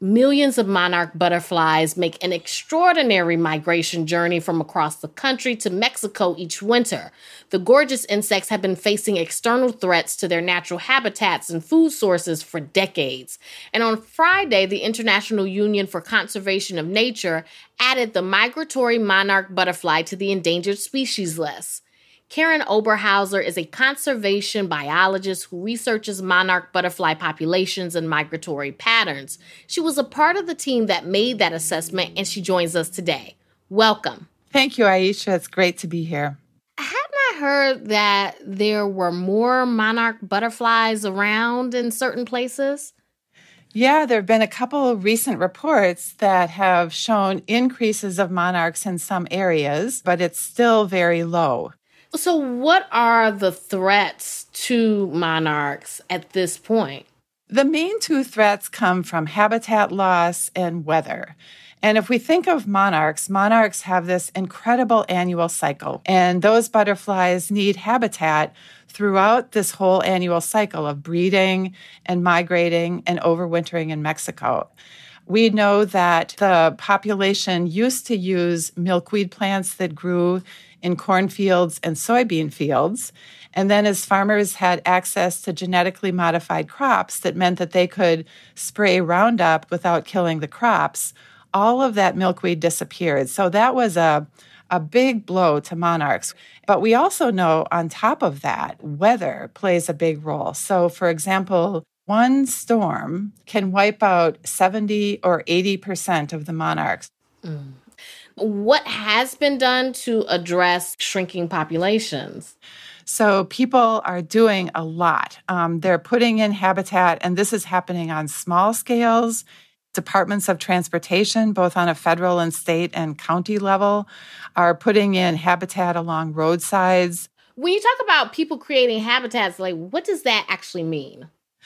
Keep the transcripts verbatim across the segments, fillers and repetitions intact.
Millions of monarch butterflies make an extraordinary migration journey from across the country to Mexico each winter. The gorgeous insects have been facing external threats to their natural habitats and food sources for decades. And on Friday, the International Union for Conservation of Nature added the migratory monarch butterfly to the endangered species list. Karen Oberhauser is a conservation biologist who researches monarch butterfly populations and migratory patterns. She was a part of the team that made that assessment, and she joins us today. Welcome. Thank you, Aisha. It's great to be here. Hadn't I heard that there were more monarch butterflies around in certain places? Yeah, there have been a couple of recent reports that have shown increases of monarchs in some areas, but it's still very low. So what are the threats to monarchs at this point? The main two threats come from habitat loss and weather. And if we think of monarchs, monarchs have this incredible annual cycle. And those butterflies need habitat throughout this whole annual cycle of breeding and migrating and overwintering in Mexico. We know that the population used to use milkweed plants that grew in cornfields and soybean fields. And then as farmers had access to genetically modified crops that meant that they could spray Roundup without killing the crops, all of that milkweed disappeared. So that was a, a big blow to monarchs. But we also know on top of that, weather plays a big role. So for example, one storm can wipe out seventy or eighty percent of the monarchs. Mm. What has been done to address shrinking populations? So people are doing a lot. Um, they're putting in habitat, and this is happening on small scales. Departments of transportation, both on a federal and state and county level, are putting in habitat along roadsides. When you talk about people creating habitats, like what does that actually mean?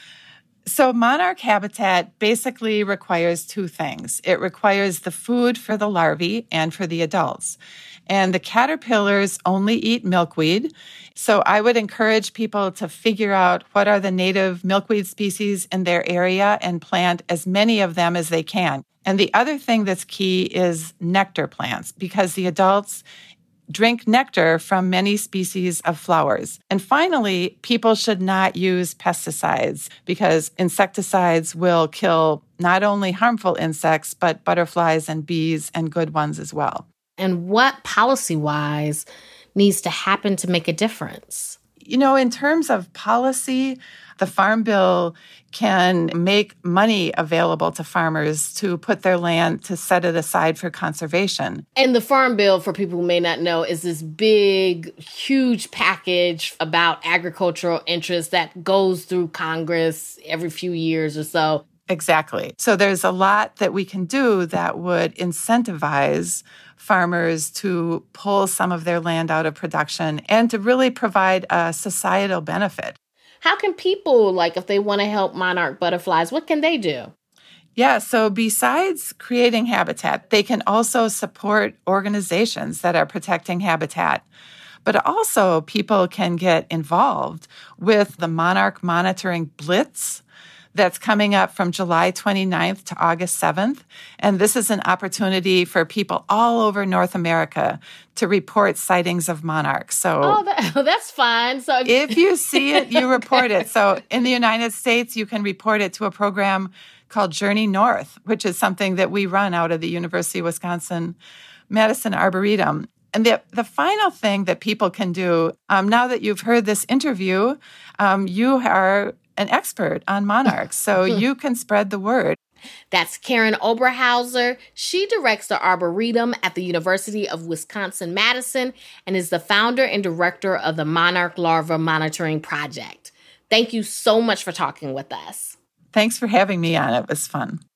So monarch habitat basically requires two things. It requires the food for the larvae and for the adults. And the caterpillars only eat milkweed. So I would encourage people to figure out what are the native milkweed species in their area and plant as many of them as they can. And the other thing that's key is nectar plants, because the adults drink nectar from many species of flowers. And finally, people should not use pesticides because insecticides will kill not only harmful insects, but butterflies and bees and good ones as well. And what policy-wise needs to happen to make a difference? You know, in terms of policy, the Farm Bill can make money available to farmers to put their land, to set it aside for conservation. And the Farm Bill, for people who may not know, is this big, huge package about agricultural interests that goes through Congress every few years or so. Exactly. So there's a lot that we can do that would incentivize farmers to pull some of their land out of production and to really provide a societal benefit. How can people, like if they want to help monarch butterflies, what can they do? Yeah, so besides creating habitat, they can also support organizations that are protecting habitat. But also people can get involved with the Monarch Monitoring Blitz that's coming up from July twenty-ninth to August seventh. And this is an opportunity for people all over North America to report sightings of monarchs. So oh, that, that's fine. So if you see it, you report it. So in the United States, you can report it to a program called Journey North, which is something that we run out of the University of Wisconsin-Madison Arboretum. And the, the final thing that people can do, um, now that you've heard this interview, um, you are an expert on monarchs, so you can spread the word. That's Karen Oberhauser. She directs the Arboretum at the University of Wisconsin-Madison and is the founder and director of the Monarch Larva Monitoring Project. Thank you so much for talking with us. Thanks for having me on. It was fun.